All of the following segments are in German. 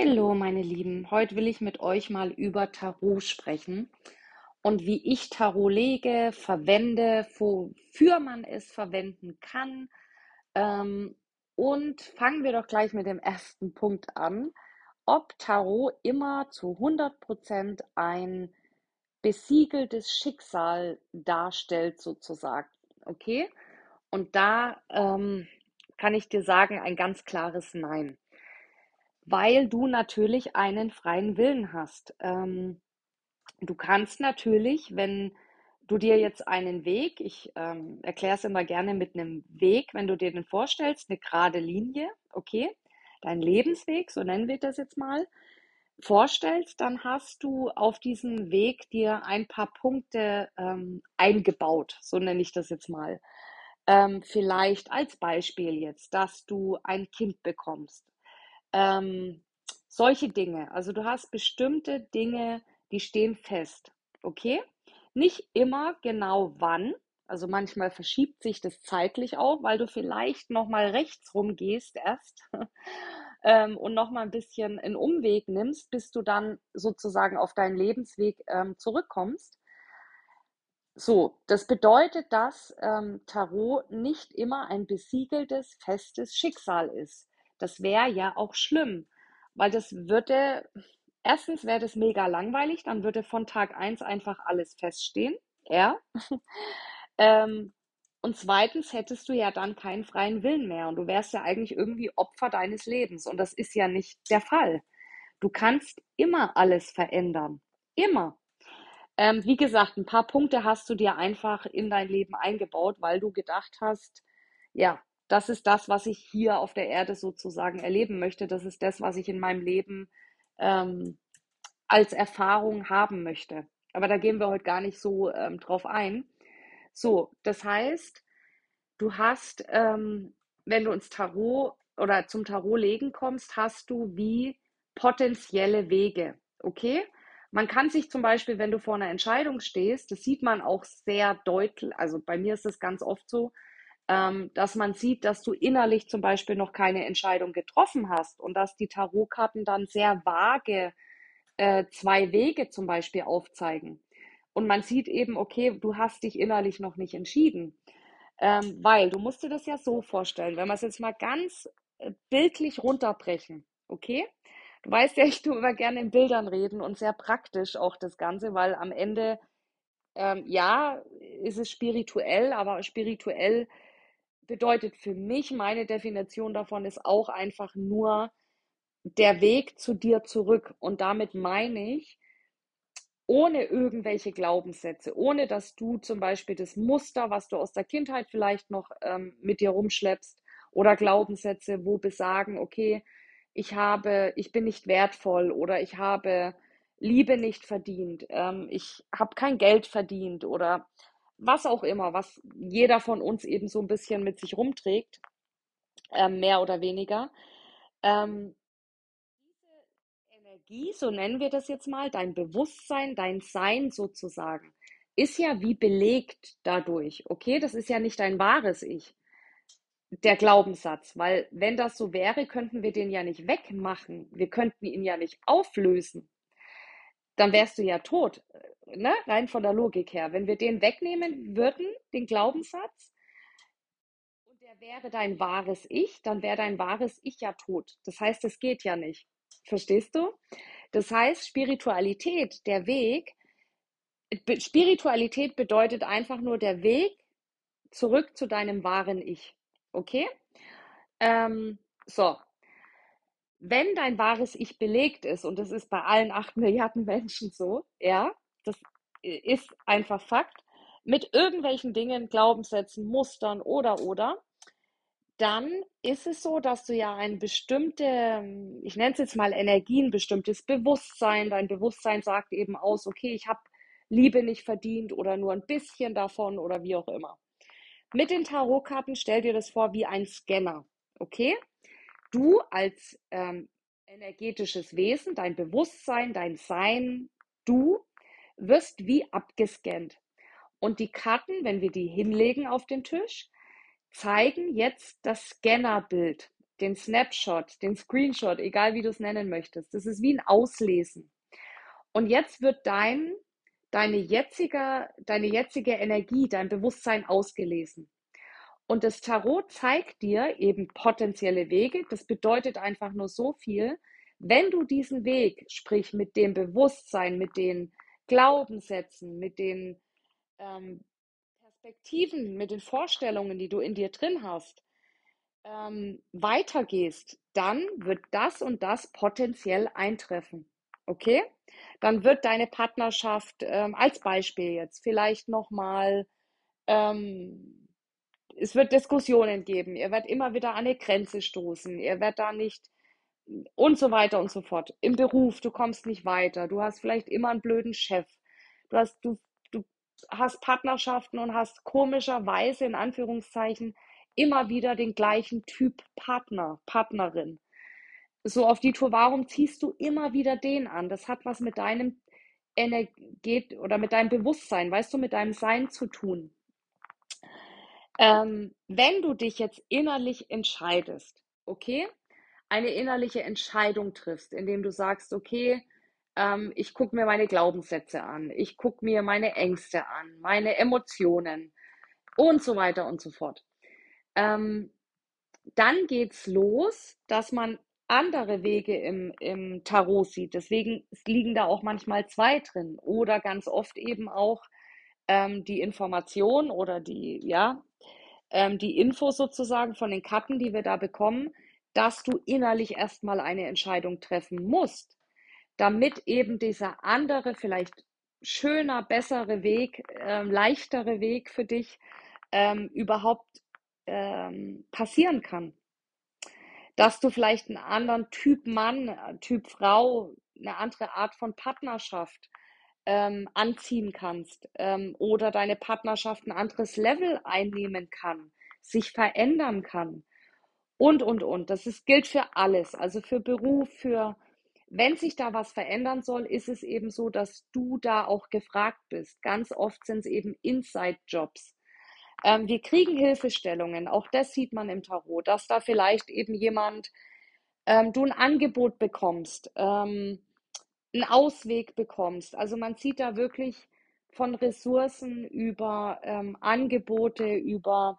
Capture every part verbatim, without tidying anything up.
Hallo, meine Lieben. Heute will ich mit euch mal über Tarot sprechen und wie ich Tarot lege, verwende, wofür man es verwenden kann. Ähm, und fangen wir doch gleich mit dem ersten Punkt an, ob Tarot immer zu hundert Prozent ein besiegeltes Schicksal darstellt, sozusagen. Okay? Und da ähm, kann ich dir sagen, ein ganz klares Nein. Weil du natürlich einen freien Willen hast. Ähm, du kannst natürlich, wenn du dir jetzt einen Weg, ich ähm, erkläre es immer gerne mit einem Weg, wenn du dir den vorstellst, eine gerade Linie, okay, dein Lebensweg, so nennen wir das jetzt mal, vorstellst, dann hast du auf diesem Weg dir ein paar Punkte ähm, eingebaut, so nenne ich das jetzt mal. Ähm, vielleicht als Beispiel jetzt, dass du ein Kind bekommst. Ähm, solche Dinge. Also du hast bestimmte Dinge, die stehen fest. Okay? Nicht immer genau wann. Also manchmal verschiebt sich das zeitlich auch, weil du vielleicht nochmal rechts rumgehst erst ähm, und nochmal ein bisschen einen Umweg nimmst, bis du dann sozusagen auf deinen Lebensweg ähm, zurückkommst. So, das bedeutet, dass ähm, Tarot nicht immer ein besiegeltes, festes Schicksal ist. Das wäre ja auch schlimm, weil das würde, erstens wäre das mega langweilig, dann würde von Tag eins einfach alles feststehen, ja. Ähm, und zweitens hättest du ja dann keinen freien Willen mehr und du wärst ja eigentlich irgendwie Opfer deines Lebens und das ist ja nicht der Fall. Du kannst immer alles verändern. Immer. Ähm, wie gesagt, ein paar Punkte hast du dir einfach in dein Leben eingebaut, weil du gedacht hast, ja, das ist das, was ich hier auf der Erde sozusagen erleben möchte. Das ist das, was ich in meinem Leben ähm, als Erfahrung haben möchte. Aber da gehen wir heute gar nicht so ähm, drauf ein. So, das heißt, du hast, ähm, wenn du ins Tarot oder zum Tarot legen kommst, hast du wie potenzielle Wege. Okay? Man kann sich zum Beispiel, wenn du vor einer Entscheidung stehst, das sieht man auch sehr deutlich, also bei mir ist es ganz oft so, ähm, dass man sieht, dass du innerlich zum Beispiel noch keine Entscheidung getroffen hast und dass die Tarotkarten dann sehr vage äh, zwei Wege zum Beispiel aufzeigen. Und man sieht eben, okay, du hast dich innerlich noch nicht entschieden. Ähm, weil du musst dir das ja so vorstellen, wenn wir es jetzt mal ganz äh, bildlich runterbrechen, okay? Du weißt ja, ich tue immer gerne in Bildern reden und sehr praktisch auch das Ganze, weil am Ende, ähm, ja, ist es spirituell, aber spirituell bedeutet für mich, meine Definition davon ist auch einfach nur der Weg zu dir zurück. Und damit meine ich, ohne irgendwelche Glaubenssätze, ohne dass du zum Beispiel das Muster, was du aus der Kindheit vielleicht noch ähm, mit dir rumschleppst, oder Glaubenssätze, wo besagen, okay, ich habe, ich bin nicht wertvoll oder ich habe Liebe nicht verdient, ähm, ich habe kein Geld verdient oder was auch immer, was jeder von uns eben so ein bisschen mit sich rumträgt, ähm, mehr oder weniger. Ähm, Energie, so nennen wir das jetzt mal, dein Bewusstsein, dein Sein sozusagen, ist ja wie belegt dadurch. Okay, das ist ja nicht dein wahres Ich, der Glaubenssatz, weil wenn das so wäre, könnten wir den ja nicht wegmachen. Wir könnten ihn ja nicht auflösen. Dann wärst du ja tot, ne? Rein von der Logik her. Wenn wir den wegnehmen würden, den Glaubenssatz, und der wäre dein wahres Ich, dann wäre dein wahres Ich ja tot. Das heißt, es geht ja nicht. Verstehst du? Das heißt, Spiritualität, der Weg, Spiritualität bedeutet einfach nur der Weg zurück zu deinem wahren Ich. Okay? Ähm, so, wenn dein wahres Ich belegt ist, und das ist bei allen acht Milliarden Menschen so, ja, das ist einfach Fakt, mit irgendwelchen Dingen, Glaubenssätzen, Mustern oder oder, dann ist es so, dass du ja ein bestimmte, ich nenne es jetzt mal Energie, ein bestimmtes Bewusstsein, dein Bewusstsein sagt eben aus, okay, ich habe Liebe nicht verdient oder nur ein bisschen davon oder wie auch immer. Mit den Tarotkarten stell dir das vor wie ein Scanner, okay? Du als ähm, energetisches Wesen, dein Bewusstsein, dein Sein, du wirst wie abgescannt. Und die Karten, wenn wir die hinlegen auf den Tisch, zeigen jetzt das Scannerbild. den Snapshot, den Screenshot, egal wie du es nennen möchtest. Das ist wie ein Auslesen. Und jetzt wird dein, deine jetzige, deine jetzige Energie, dein Bewusstsein ausgelesen. Und das Tarot zeigt dir eben potenzielle Wege. Das bedeutet einfach nur so viel, wenn du diesen Weg, sprich mit dem Bewusstsein, mit den Glaubenssätzen, mit den ähm, Perspektiven, mit den Vorstellungen, die du in dir drin hast, ähm, weitergehst, dann wird das und das potenziell eintreffen. Okay? Dann wird deine Partnerschaft, ähm, als Beispiel jetzt, vielleicht nochmal, ähm, es wird Diskussionen geben, ihr werdet immer wieder an eine Grenze stoßen, ihr werdet da nicht und so weiter und so fort. Im Beruf, du kommst nicht weiter, du hast vielleicht immer einen blöden Chef, du hast, du, du hast Partnerschaften und hast komischerweise in Anführungszeichen immer wieder den gleichen Typ Partner, Partnerin. So auf die Tour, warum ziehst du immer wieder den an? Das hat was mit deinem Energie oder mit deinem Bewusstsein, weißt du, mit deinem Sein zu tun. Ähm, wenn du dich jetzt innerlich entscheidest, okay, eine innerliche Entscheidung triffst, indem du sagst, okay, ähm, ich gucke mir meine Glaubenssätze an, ich gucke mir meine Ängste an, meine Emotionen und so weiter und so fort. Ähm, dann geht's los, dass man andere Wege im, im Tarot sieht. Deswegen liegen da auch manchmal zwei drin oder ganz oft eben auch ähm, die Information oder die, ja, ähm, die Info sozusagen von den Karten, die wir da bekommen, dass du innerlich erstmal eine Entscheidung treffen musst, damit eben dieser andere, vielleicht schöner, bessere Weg, ähm, leichtere Weg für dich ähm, überhaupt ähm, passieren kann. Dass du vielleicht einen anderen Typ Mann, äh, Typ Frau, eine andere Art von Partnerschaft ähm, anziehen kannst ähm, oder deine Partnerschaft ein anderes Level einnehmen kann, sich verändern kann und, und, und. Das ist, gilt für alles, also für Beruf, für, wenn sich da was verändern soll, ist es eben so, dass du da auch gefragt bist. Ganz oft sind es eben Inside-Jobs. Ähm, wir kriegen Hilfestellungen, auch das sieht man im Tarot, dass da vielleicht eben jemand, ähm, du ein Angebot bekommst, ähm, einen Ausweg bekommst. Also man sieht da wirklich von Ressourcen über ähm, Angebote, über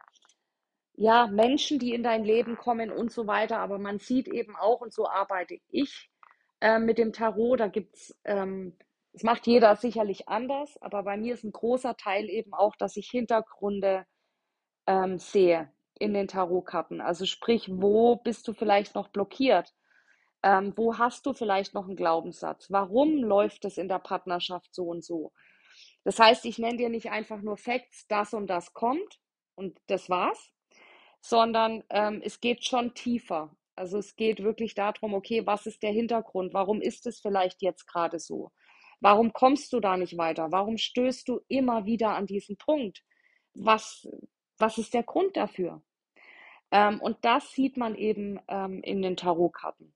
ja, Menschen, die in dein Leben kommen und so weiter. Aber man sieht eben auch, und so arbeite ich äh, mit dem Tarot, da gibt's, ähm, das macht jeder sicherlich anders, aber bei mir ist ein großer Teil eben auch, dass ich Hintergründe ähm, sehe in den Tarotkarten. Also sprich, wo bist du vielleicht noch blockiert? Ähm, wo hast du vielleicht noch einen Glaubenssatz? Warum läuft es in der Partnerschaft so und so? Das heißt, ich nenne dir nicht einfach nur Facts, das und das kommt und das war's, sondern ähm, es geht schon tiefer. Also es geht wirklich darum, okay, was ist der Hintergrund? Warum ist es vielleicht jetzt gerade so? Warum kommst du da nicht weiter? Warum stößt du immer wieder an diesen Punkt? Was, was ist der Grund dafür? Ähm, und das sieht man eben ähm, in den Tarotkarten.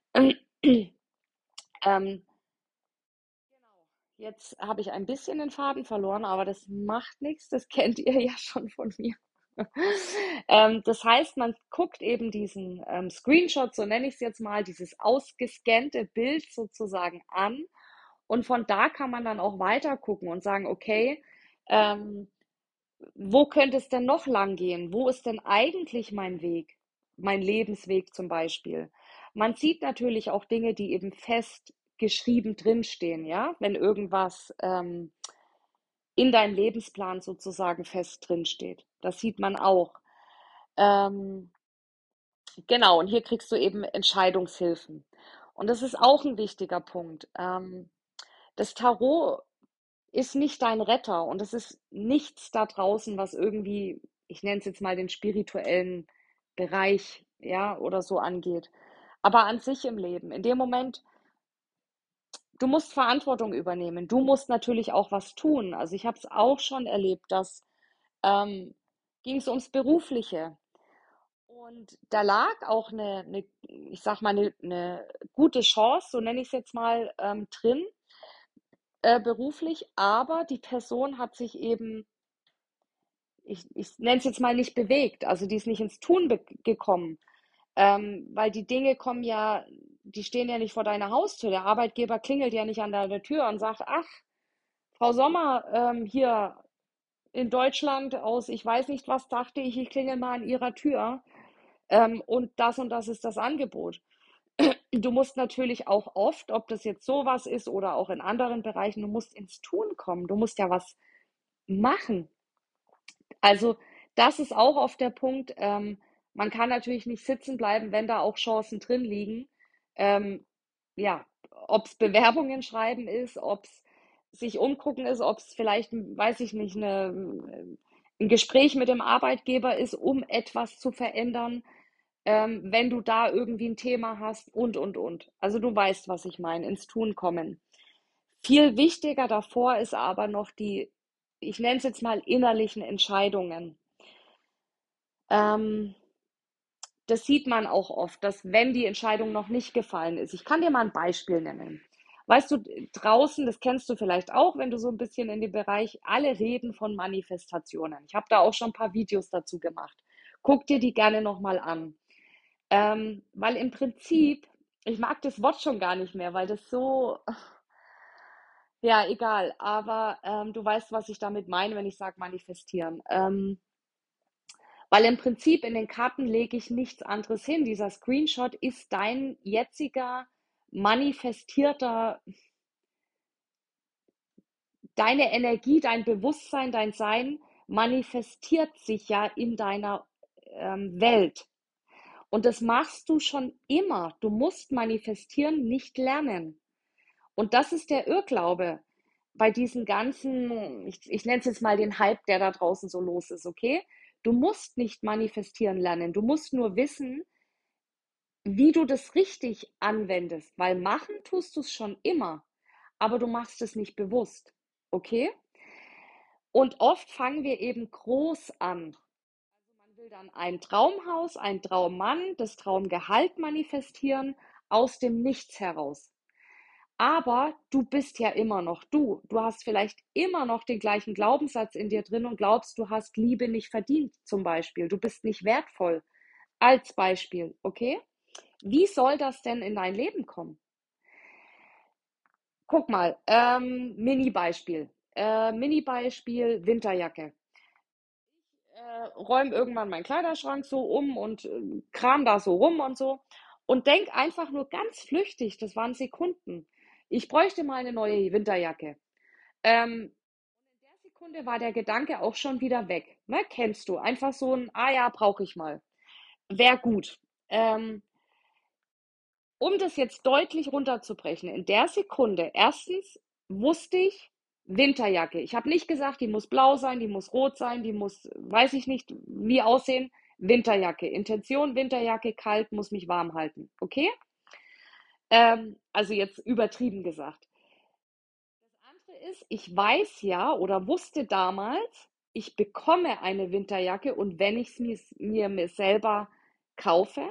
Ähm, genau. Jetzt habe ich ein bisschen den Faden verloren, aber das macht nichts. Das kennt ihr ja schon von mir. ähm, das heißt, man guckt eben diesen ähm, Screenshot, so nenne ich es jetzt mal, dieses ausgescannte Bild sozusagen an. Und von da kann man dann auch weiter gucken und sagen, okay, ähm, wo könnte es denn noch lang gehen? Wo ist denn eigentlich mein Weg? Mein Lebensweg zum Beispiel. Man sieht natürlich auch Dinge, die eben fest geschrieben drinstehen, ja, wenn irgendwas ähm, in deinem Lebensplan sozusagen fest drinsteht. Das sieht man auch. Ähm, genau, und hier kriegst du eben Entscheidungshilfen. Und das ist auch ein wichtiger Punkt. Ähm, das Tarot ist nicht dein Retter und es ist nichts da draußen, was irgendwie, ich nenne es jetzt mal den spirituellen Bereich, ja, oder so angeht. Aber an sich im Leben, in dem Moment, du musst Verantwortung übernehmen. Du musst natürlich auch was tun. Also ich habe es auch schon erlebt, dass ähm, ging es ums Berufliche. Und da lag auch eine, eine ich sag mal, eine, eine gute Chance, so nenne ich es jetzt mal, ähm, drin, äh, beruflich, aber die Person hat sich eben, ich, ich nenne es jetzt mal nicht bewegt, also die ist nicht ins Tun be gekommen. Ähm, weil die Dinge kommen ja, die stehen ja nicht vor deiner Haustür. Der Arbeitgeber klingelt ja nicht an deiner Tür und sagt, ach, Frau Sommer, ähm, hier in Deutschland aus, ich weiß nicht was, dachte ich, ich klingel mal an Ihrer Tür. Ähm, und das und das ist das Angebot. Du musst natürlich auch oft, ob das jetzt sowas ist oder auch in anderen Bereichen, du musst ins Tun kommen. Du musst ja was machen. Also das ist auch oft der Punkt. Ähm, man kann natürlich nicht sitzen bleiben, wenn da auch Chancen drin liegen. Ähm, ja, ob es Bewerbungen schreiben ist, ob es sich umgucken ist, ob es vielleicht, weiß ich nicht, eine, ein Gespräch mit dem Arbeitgeber ist, um etwas zu verändern, ähm, wenn du da irgendwie ein Thema hast und, und, und. Also du weißt, was ich meine, ins Tun kommen. Viel wichtiger davor ist aber noch die, ich nenne es jetzt mal innerlichen Entscheidungen. Ähm, Das sieht man auch oft, dass wenn die Entscheidung noch nicht gefallen ist. Ich kann dir mal ein Beispiel nennen. Weißt du, draußen, das kennst du vielleicht auch, wenn du so ein bisschen in dem Bereich, alle reden von Manifestationen. Ich habe da auch schon ein paar Videos dazu gemacht. Guck dir die gerne nochmal an. Ähm, weil im Prinzip, ich mag das Wort schon gar nicht mehr, weil das so, ja, egal, aber ähm, du weißt, was ich damit meine, wenn ich sage manifestieren. Ähm, weil im Prinzip in den Karten lege ich nichts anderes hin. Dieser Screenshot ist dein jetziger manifestierter, deine Energie, dein Bewusstsein, dein Sein manifestiert sich ja in deiner ähm, Welt. Und das machst du schon immer. Du musst manifestieren, nicht lernen. Und das ist der Irrglaube bei diesen ganzen, ich, ich nenne es jetzt mal den Hype, der da draußen so los ist, okay? Du musst nicht manifestieren lernen. Du musst nur wissen, wie du das richtig anwendest, weil machen tust du es schon immer, aber du machst es nicht bewusst, okay? Und oft fangen wir eben groß an. Man will dann ein Traumhaus, ein Traummann, das Traumgehalt manifestieren aus dem Nichts heraus. Aber du bist ja immer noch du. Du hast vielleicht immer noch den gleichen Glaubenssatz in dir drin und glaubst, du hast Liebe nicht verdient, zum Beispiel. Du bist nicht wertvoll, als Beispiel, okay? Wie soll das denn in dein Leben kommen? Guck mal, ähm, Mini-Beispiel. Äh, Mini-Beispiel Winterjacke. Äh, räume irgendwann meinen Kleiderschrank so um und äh, kram da so rum und so. Und denk einfach nur ganz flüchtig, das waren Sekunden. Ich bräuchte mal eine neue Winterjacke. Ähm, in der Sekunde war der Gedanke auch schon wieder weg. Ne? Kennst du? Einfach so ein, ah ja, brauche ich mal. Wäre gut. Ähm, Um das jetzt deutlich runterzubrechen, in der Sekunde, erstens wusste ich, Winterjacke. Ich habe nicht gesagt, die muss blau sein, die muss rot sein, die muss, weiß ich nicht, wie aussehen. Winterjacke. Intention, Winterjacke, kalt, muss mich warm halten. Okay? Ähm, also jetzt übertrieben gesagt. Das andere ist, ich weiß ja oder wusste damals, ich bekomme eine Winterjacke und wenn ich es mir, mir, mir selber kaufe,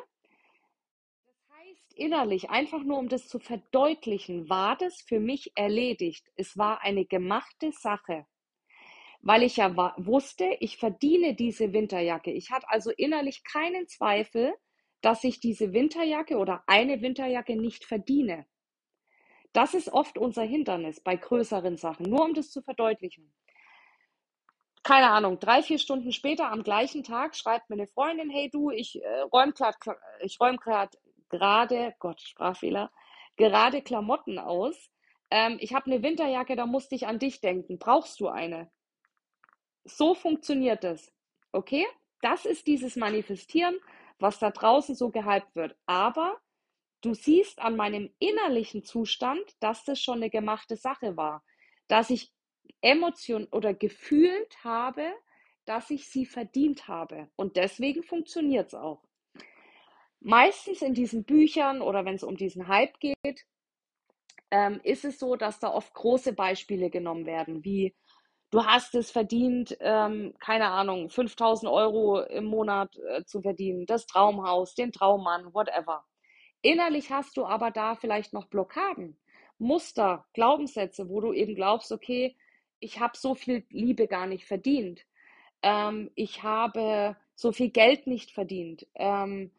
das heißt innerlich, einfach nur um das zu verdeutlichen, war das für mich erledigt. Es war eine gemachte Sache, weil ich ja wa- wusste, ich verdiene diese Winterjacke. Ich hatte also innerlich keinen Zweifel, dass ich diese Winterjacke oder eine Winterjacke nicht verdiene. Das ist oft unser Hindernis bei größeren Sachen, nur um das zu verdeutlichen. Keine Ahnung, drei, vier Stunden später am gleichen Tag schreibt mir eine Freundin, hey du, ich äh, räume gerade, ich räume gerade, gerade, Gott, Sprachfehler, gerade Klamotten aus. Ähm, ich habe eine Winterjacke, da musste ich an dich denken. Brauchst du eine? So funktioniert es. Okay? Das ist dieses Manifestieren, was da draußen so gehypt wird. Aber du siehst an meinem innerlichen Zustand, dass das schon eine gemachte Sache war, dass ich Emotion oder gefühlt habe, dass ich sie verdient habe. Und deswegen funktioniert es auch. Meistens in diesen Büchern oder wenn es um diesen Hype geht, ähm, ist es so, dass da oft große Beispiele genommen werden, wie du hast es verdient, ähm, keine Ahnung, fünftausend Euro im Monat äh, zu verdienen, das Traumhaus, den Traummann, whatever. Innerlich hast du aber da vielleicht noch Blockaden, Muster, Glaubenssätze, wo du eben glaubst, okay, ich habe so viel Liebe gar nicht verdient. Ähm, ich habe so viel Geld nicht verdient. Ähm,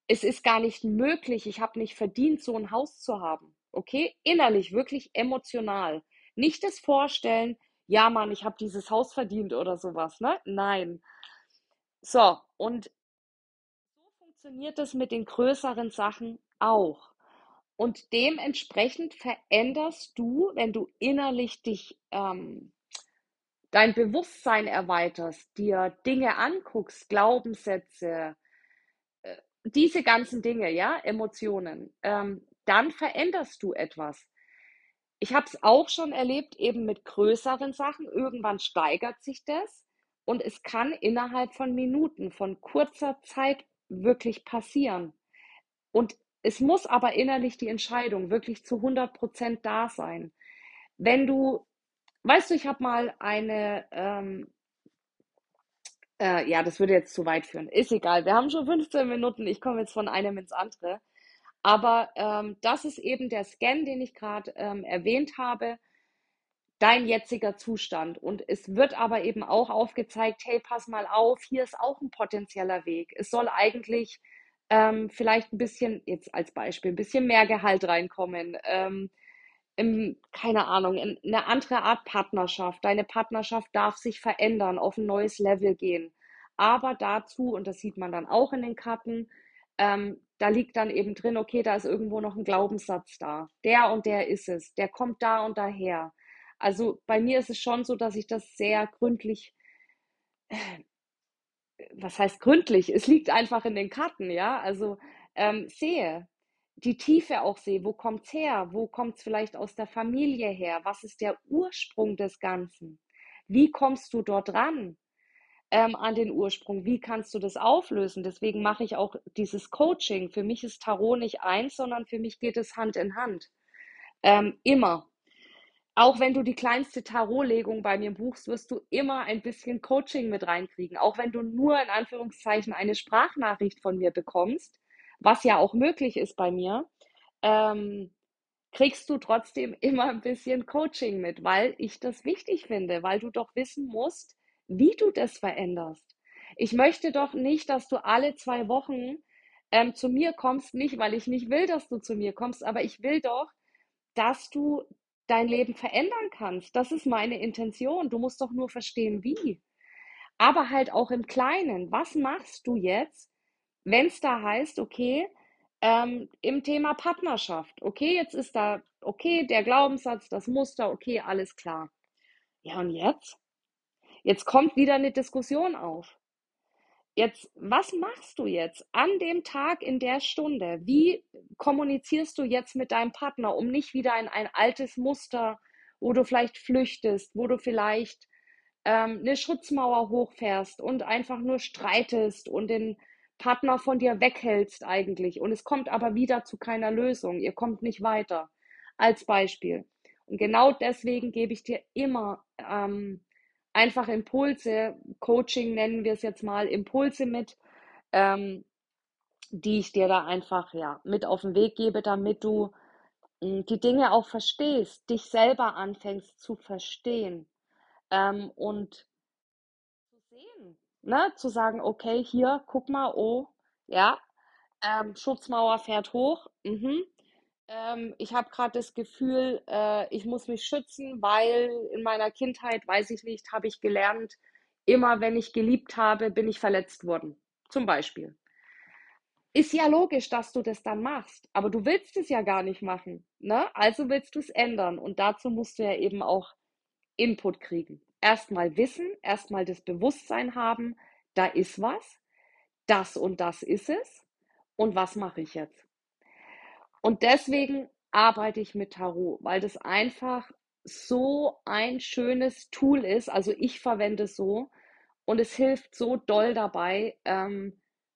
Es ist gar nicht möglich, ich habe nicht verdient, so ein Haus zu haben. Okay? Innerlich, wirklich emotional. Nicht das Vorstellen, ja Mann, ich habe dieses Haus verdient oder sowas, ne? Nein. So, und so funktioniert das mit den größeren Sachen auch. Und dementsprechend veränderst du, wenn du innerlich dich, ähm, dein Bewusstsein erweiterst, dir Dinge anguckst, Glaubenssätze, äh, diese ganzen Dinge, ja, Emotionen, ähm, dann veränderst du etwas. Ich habe es auch schon erlebt, eben mit größeren Sachen. Irgendwann steigert sich das und es kann innerhalb von Minuten, von kurzer Zeit wirklich passieren. Und es muss aber innerlich die Entscheidung wirklich zu hundert Prozent da sein. Wenn du, weißt du, ich habe mal eine, ähm, äh, ja, das würde jetzt zu weit führen. Ist egal. Wir haben schon fünfzehn Minuten. Ich komme jetzt von einem ins andere. Aber ähm, das ist eben der Scan, den ich gerade ähm, erwähnt habe, dein jetziger Zustand. Und es wird aber eben auch aufgezeigt, hey, pass mal auf, hier ist auch ein potenzieller Weg. Es soll eigentlich ähm, vielleicht ein bisschen, jetzt als Beispiel, ein bisschen mehr Gehalt reinkommen. Ähm, im, keine Ahnung, in eine andere Art Partnerschaft. Deine Partnerschaft darf sich verändern, auf ein neues Level gehen. Aber dazu, und das sieht man dann auch in den Karten, ähm, da liegt dann eben drin, okay, da ist irgendwo noch ein Glaubenssatz da. Der und der ist es, der kommt da und daher. Also bei mir ist es schon so, dass ich das sehr gründlich, was heißt gründlich? Es liegt einfach in den Karten, ja. Also ähm, sehe, die Tiefe auch sehe, wo kommt's her? Wo kommt's vielleicht aus der Familie her? Was ist der Ursprung des Ganzen? Wie kommst du dort ran? Ähm, an den Ursprung. Wie kannst du das auflösen? Deswegen mache ich auch dieses Coaching. Für mich ist Tarot nicht eins, sondern für mich geht es Hand in Hand. Ähm, immer. Auch wenn du die kleinste Tarotlegung bei mir buchst, wirst du immer ein bisschen Coaching mit reinkriegen. Auch wenn du nur in Anführungszeichen eine Sprachnachricht von mir bekommst, was ja auch möglich ist bei mir, ähm, kriegst du trotzdem immer ein bisschen Coaching mit, weil ich das wichtig finde, weil du doch wissen musst, wie du das veränderst. Ich möchte doch nicht, dass du alle zwei Wochen ähm, zu mir kommst, nicht weil ich nicht will, dass du zu mir kommst, aber ich will doch, dass du dein Leben verändern kannst. Das ist meine Intention. Du musst doch nur verstehen, wie. Aber halt auch im Kleinen. Was machst du jetzt, wenn es da heißt, okay, ähm, im Thema Partnerschaft, okay, jetzt ist da, okay, der Glaubenssatz, das Muster, okay, alles klar. Ja, und jetzt? Jetzt kommt wieder eine Diskussion auf. Jetzt, was machst du jetzt an dem Tag, in der Stunde? Wie kommunizierst du jetzt mit deinem Partner, um nicht wieder in ein altes Muster, wo du vielleicht flüchtest, wo du vielleicht ähm, eine Schutzmauer hochfährst und einfach nur streitest und den Partner von dir weghältst eigentlich. Und es kommt aber wieder zu keiner Lösung. Ihr kommt nicht weiter. Als Beispiel. Und genau deswegen gebe ich dir immer ähm, einfach Impulse, Coaching nennen wir es jetzt mal, Impulse mit, ähm, die ich dir da einfach ja mit auf den Weg gebe, damit du mh, die Dinge auch verstehst, dich selber anfängst zu verstehen ähm, und zu sehen, ne? Zu sagen, okay, hier, guck mal, oh, ja, ähm, Schutzmauer fährt hoch. Mhm. Ähm, ich habe gerade das Gefühl, äh, ich muss mich schützen, weil in meiner Kindheit, weiß ich nicht, habe ich gelernt, immer wenn ich geliebt habe, bin ich verletzt worden. Zum Beispiel. Ist ja logisch, dass du das dann machst, aber du willst es ja gar nicht machen, ne? Also willst du es ändern und dazu musst du ja eben auch Input kriegen. Erstmal wissen, erstmal das Bewusstsein haben, da ist was, das und das ist es und was mache ich jetzt? Und deswegen arbeite ich mit Tarot, weil das einfach so ein schönes Tool ist. Also ich verwende es so und es hilft so doll dabei, ähm,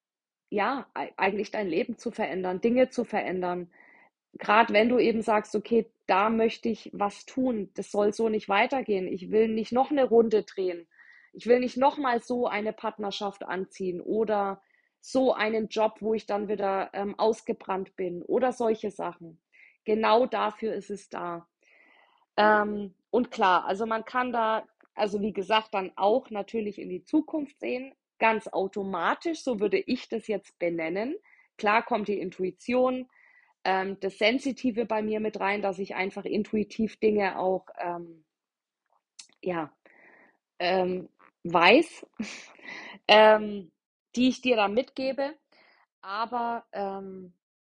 ja, eigentlich dein Leben zu verändern, Dinge zu verändern. Gerade wenn du eben sagst, okay, da möchte ich was tun, das soll so nicht weitergehen. Ich will nicht noch eine Runde drehen. Ich will nicht noch mal so eine Partnerschaft anziehen oder so einen Job, wo ich dann wieder ähm, ausgebrannt bin oder solche Sachen. Genau dafür ist es da. Ähm, und klar, also man kann da, also wie gesagt, dann auch natürlich in die Zukunft sehen, ganz automatisch, so würde ich das jetzt benennen. klar kommt die Intuition, ähm, das Sensitive bei mir mit rein, dass ich einfach intuitiv Dinge auch, ähm, ja, ähm, weiß, ähm, die ich dir da mitgebe. Aber ähm,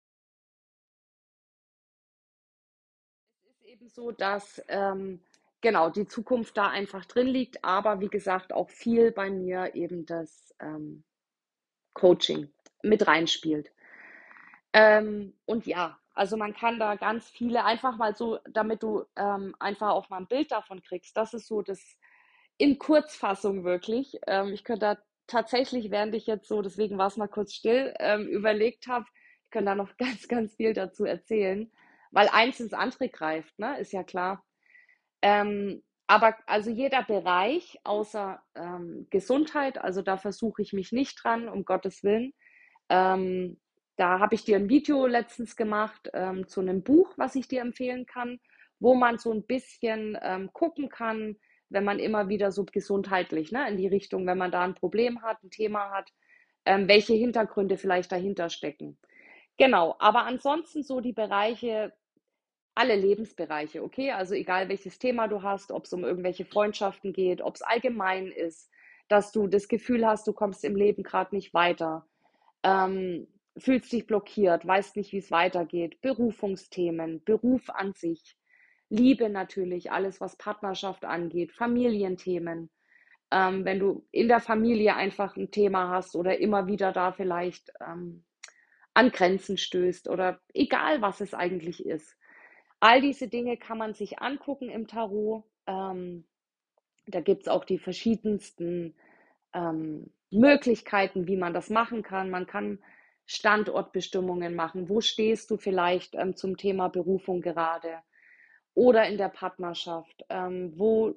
es ist eben so, dass ähm, genau die Zukunft da einfach drin liegt, aber wie gesagt auch viel bei mir eben das ähm, Coaching mit reinspielt. Ähm, und ja, also man kann da ganz viele einfach mal so, damit du ähm, einfach auch mal ein Bild davon kriegst. Das ist so das in Kurzfassung wirklich. Ähm, ich könnte da tatsächlich, während ich jetzt so, deswegen war es mal kurz still, ähm, überlegt habe, ich könnte da noch ganz, ganz viel dazu erzählen, weil eins ins andere greift, ne? Ist ja klar. Ähm, aber also jeder Bereich außer ähm, Gesundheit, also da versuche ich mich nicht dran, um Gottes Willen. Ähm, Da habe ich dir ein Video letztens gemacht ähm, zu einem Buch, was ich dir empfehlen kann, wo man so ein bisschen ähm, gucken kann, wenn man immer wieder so gesundheitlich, ne, in die Richtung, wenn man da ein Problem hat, ein Thema hat, ähm, welche Hintergründe vielleicht dahinter stecken. Genau, aber ansonsten so die Bereiche, alle Lebensbereiche, okay? Also egal welches Thema du hast, ob es um irgendwelche Freundschaften geht, ob es allgemein ist, dass du das Gefühl hast, du kommst im Leben gerade nicht weiter, ähm, fühlst dich blockiert, weißt nicht, wie es weitergeht, Berufungsthemen, Beruf an sich, Liebe natürlich, alles, was Partnerschaft angeht, Familienthemen. Ähm, wenn du in der Familie einfach ein Thema hast oder immer wieder da vielleicht ähm, an Grenzen stößt oder egal, was es eigentlich ist. All diese Dinge kann man sich angucken im Tarot. Ähm, Da gibt es auch die verschiedensten ähm, Möglichkeiten, wie man das machen kann. Man kann Standortbestimmungen machen. Wo stehst du vielleicht ähm, zum Thema Berufung gerade oder in der Partnerschaft? Ähm, wo,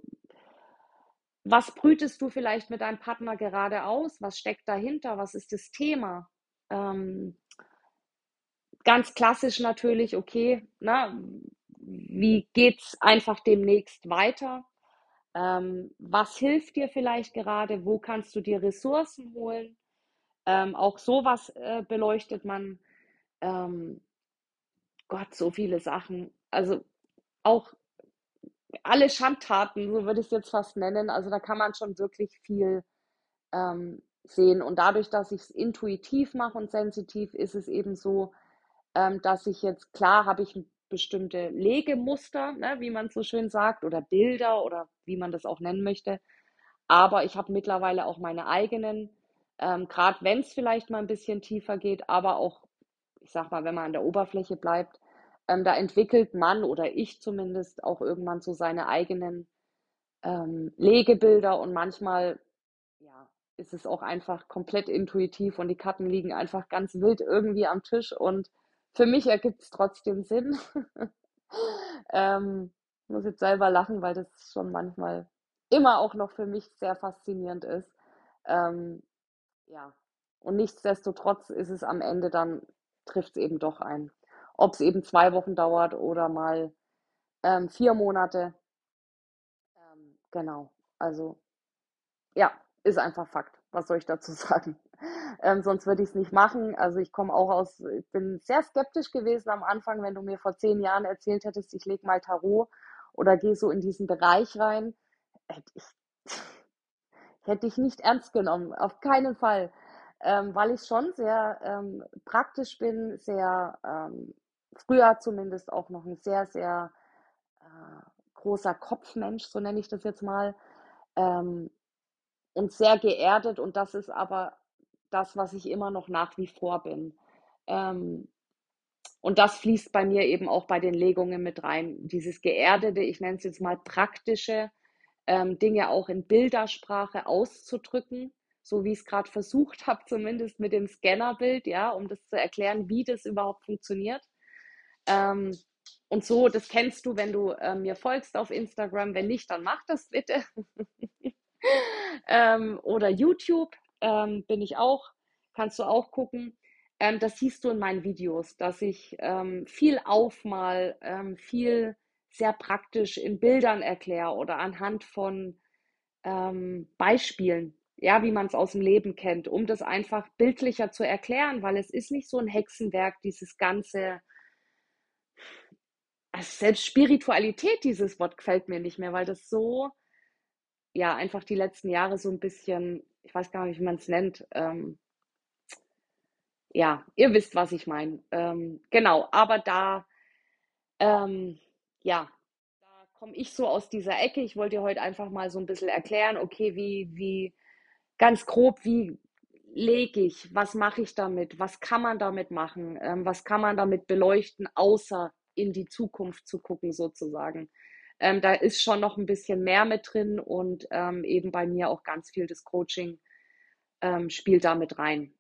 was brütest du vielleicht mit deinem Partner gerade aus? Was steckt dahinter? Was ist das Thema? Ähm, Ganz klassisch natürlich, okay, na, wie geht's einfach demnächst weiter? Ähm, was hilft dir vielleicht gerade? Wo kannst du dir Ressourcen holen? Ähm, auch sowas äh, beleuchtet man. Ähm, Gott, so viele Sachen. Also auch alle Schandtaten, so würde ich es jetzt fast nennen. Also da kann man schon wirklich viel ähm, sehen. Und dadurch, dass ich es intuitiv mache und sensitiv, ist es eben so, ähm, dass ich jetzt, klar habe ich bestimmte Legemuster, ne, wie man so schön sagt, oder Bilder oder wie man das auch nennen möchte. Aber ich habe mittlerweile auch meine eigenen, ähm, gerade wenn es vielleicht mal ein bisschen tiefer geht, aber auch, ich sag mal, wenn man an der Oberfläche bleibt, ähm, da entwickelt man oder ich zumindest auch irgendwann so seine eigenen ähm, Legebilder und manchmal, ja, ist es auch einfach komplett intuitiv und die Karten liegen einfach ganz wild irgendwie am Tisch und für mich ergibt es trotzdem Sinn. Ähm, ich muss jetzt selber lachen, weil das schon manchmal immer auch noch für mich sehr faszinierend ist. Ähm, ja, und nichtsdestotrotz ist es am Ende dann, trifft es eben doch ein. Ob es eben zwei Wochen dauert oder mal ähm, vier Monate. Ähm, genau. Also ja, ist einfach Fakt. Was soll ich dazu sagen? Ähm, sonst würde ich es nicht machen. Also ich komme auch aus, ich bin sehr skeptisch gewesen am Anfang, wenn du mir vor zehn Jahren erzählt hättest, ich lege mal Tarot oder gehe so in diesen Bereich rein, hätte ich, hätte ich nicht ernst genommen, auf keinen Fall. Ähm, weil ich schon sehr ähm, praktisch bin, sehr ähm, früher zumindest auch noch ein sehr, sehr äh, großer Kopfmensch, so nenne ich das jetzt mal. Ähm, und sehr geerdet und das ist aber das, was ich immer noch nach wie vor bin. Ähm, und das fließt bei mir eben auch bei den Legungen mit rein. Dieses geerdete, ich nenne es jetzt mal praktische, ähm, Dinge auch in Bildersprache auszudrücken, so wie ich es gerade versucht habe, zumindest mit dem Scannerbild, ja, um das zu erklären, wie das überhaupt funktioniert. Ähm, und so, das kennst du, wenn du äh, mir folgst auf Instagram. Wenn nicht, dann mach das bitte. ähm, oder YouTube ähm, bin ich auch, kannst du auch gucken. Ähm, das siehst du in meinen Videos, dass ich ähm, viel aufmal, ähm, viel sehr praktisch in Bildern erkläre oder anhand von ähm, Beispielen. ja, wie man es aus dem Leben kennt, um das einfach bildlicher zu erklären, weil es ist nicht so ein Hexenwerk, dieses ganze, also selbst Spiritualität, dieses Wort gefällt mir nicht mehr, weil das so, ja, einfach die letzten Jahre so ein bisschen, ich weiß gar nicht, wie man es nennt, ähm, ja, ihr wisst, was ich meine. Ähm, genau, aber da, ähm, ja, da komme ich so aus dieser Ecke. Ich wollte dir heute einfach mal so ein bisschen erklären, okay, wie, wie, ganz grob, wie lege ich, was mache ich damit, was kann man damit machen, ähm, was kann man damit beleuchten, außer in die Zukunft zu gucken sozusagen. Ähm, da ist schon noch ein bisschen mehr mit drin und ähm, eben bei mir auch ganz viel das Coaching ähm, spielt da mit rein.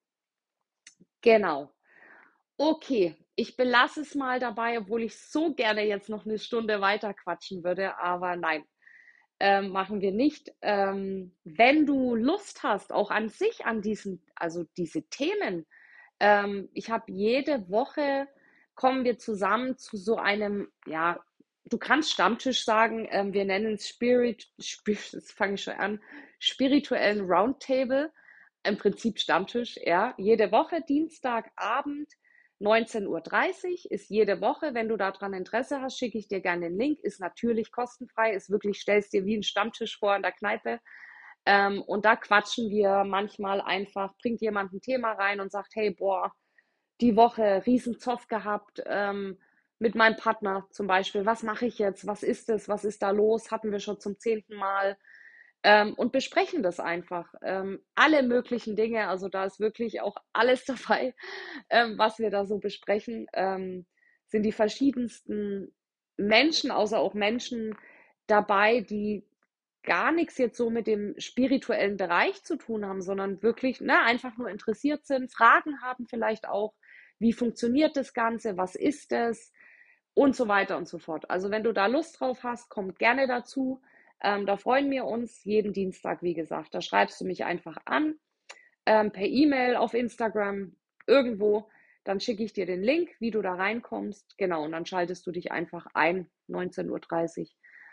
Genau. Okay, ich belasse es mal dabei, obwohl ich so gerne jetzt noch eine Stunde weiter quatschen würde, aber nein, ähm, machen wir nicht. Ähm, wenn du Lust hast, auch an sich an diesen, also diese Themen, ähm, ich habe jede Woche kommen wir zusammen zu so einem, ja, du kannst Stammtisch sagen, ähm, wir nennen es Spirit, Spirit, das fange ich schon an, spirituellen Roundtable, im Prinzip Stammtisch, ja, jede Woche, Dienstagabend, neunzehn Uhr dreißig ist jede Woche. Wenn du daran Interesse hast, schicke ich dir gerne den Link. Ist natürlich kostenfrei, ist wirklich, stellst dir wie einen Stammtisch vor in der Kneipe. Ähm, und da quatschen wir manchmal einfach, bringt jemand ein Thema rein und sagt, hey, boah, die Woche riesen Zoff gehabt ähm, mit meinem Partner zum Beispiel. Was mache ich jetzt? Was ist es? Was ist da los? Hatten wir schon zum zehnten Mal. Ähm, und besprechen das einfach. Ähm, alle möglichen Dinge, also da ist wirklich auch alles dabei, ähm, was wir da so besprechen, ähm, sind die verschiedensten Menschen, außer auch Menschen dabei, die gar nichts jetzt so mit dem spirituellen Bereich zu tun haben, sondern wirklich ne, einfach nur interessiert sind, Fragen haben vielleicht auch, wie funktioniert das Ganze, was ist es und so weiter und so fort. Also wenn du da Lust drauf hast, komm gerne dazu. Ähm, da freuen wir uns jeden Dienstag, wie gesagt. Da schreibst du mich einfach an, ähm, per E-Mail, auf Instagram, irgendwo. Dann schicke ich dir den Link, wie du da reinkommst. Genau, und dann schaltest du dich einfach ein, neunzehn Uhr dreißig.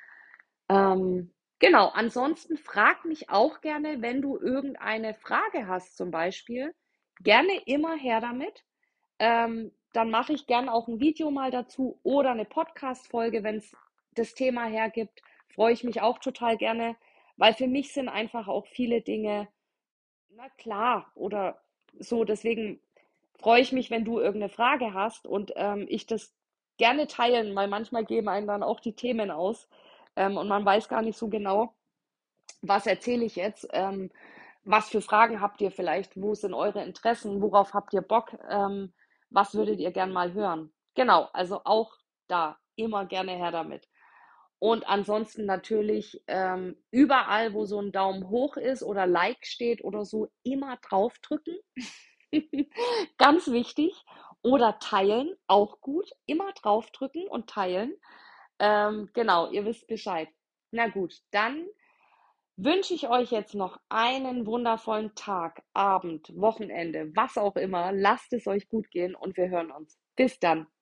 Ähm, genau, ansonsten frag mich auch gerne, wenn du irgendeine Frage hast, zum Beispiel, gerne immer her damit. Ähm, dann mache ich gerne auch ein Video mal dazu oder eine Podcast-Folge, wenn es das Thema hergibt. Freue ich mich auch total gerne, weil für mich sind einfach auch viele Dinge, na klar, oder so. Deswegen freue ich mich, wenn du irgendeine Frage hast und ähm, ich das gerne teilen, weil manchmal geben einen dann auch die Themen aus ähm, und man weiß gar nicht so genau, was erzähle ich jetzt, ähm, was für Fragen habt ihr vielleicht, wo sind eure Interessen, worauf habt ihr Bock, ähm, was würdet ihr gern mal hören. Genau, also auch da immer gerne her damit. Und ansonsten natürlich ähm, überall, wo so ein Daumen hoch ist oder Like steht oder so, immer draufdrücken. Ganz wichtig. Oder teilen, auch gut. Immer draufdrücken und teilen. Ähm, genau, ihr wisst Bescheid. Na gut, dann wünsche ich euch jetzt noch einen wundervollen Tag, Abend, Wochenende, was auch immer. Lasst es euch gut gehen und wir hören uns. Bis dann.